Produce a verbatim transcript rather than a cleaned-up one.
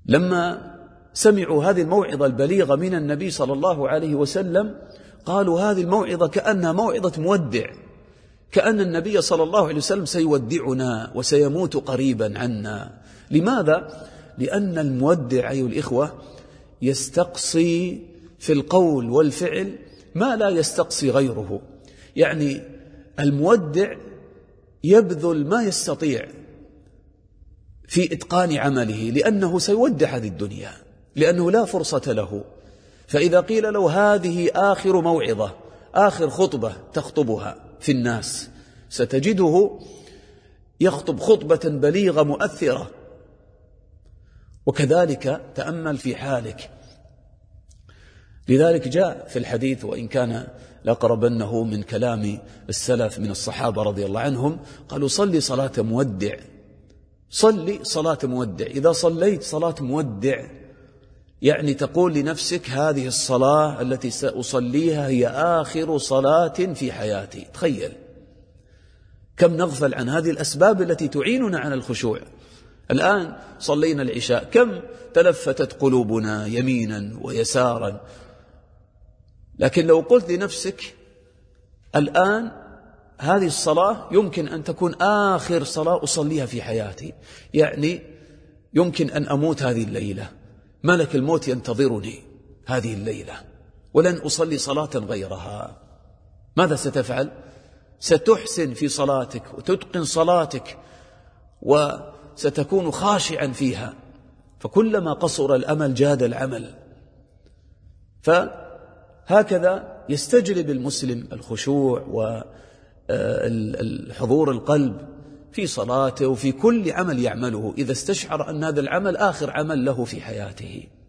لما سمعوا هذه الموعظة البليغة من النبي صلى الله عليه وسلم قالوا هذه الموعظة كأنها موعظة مودع، كأن النبي صلى الله عليه وسلم سيودعنا وسيموت قريبا عنا. لماذا؟ لأن المودع أيها الإخوة يستقصي في القول والفعل ما لا يستقصي غيره. يعني المودع يبذل ما يستطيع في إتقان عمله، لأنه سيودع هذه الدنيا، لأنه لا فرصة له. فإذا قيل له هذه آخر موعظة، آخر خطبة تخطبها في الناس، ستجده يخطب خطبة بليغة مؤثرة. وكذلك تأمل في حالك. لذلك جاء في الحديث، وإن كان لقربنه من كلام السلف من الصحابة رضي الله عنهم، قالوا صلي صلاة مودع، صلي صلاة مودع. إذا صليت صلاة مودع يعني تقول لنفسك هذه الصلاة التي سأصليها هي آخر صلاة في حياتي. تخيل كم نغفل عن هذه الأسباب التي تعيننا على الخشوع. الآن صلينا العشاء، كم تلفتت قلوبنا يمينا ويسارا، لكن لو قلت لنفسك الآن هذه الصلاة يمكن أن تكون آخر صلاة أصليها في حياتي، يعني يمكن أن أموت هذه الليلة، ملك الموت ينتظرني هذه الليلة ولن أصلي صلاة غيرها، ماذا ستفعل؟ ستحسن في صلاتك وتتقن صلاتك وستكون خاشعا فيها. فكلما قصر الأمل جاد العمل. فهكذا يستجلب المسلم الخشوع والحضور القلب في صلاته وفي كل عمل يعمله إذا استشعر أن هذا العمل آخر عمل له في حياته.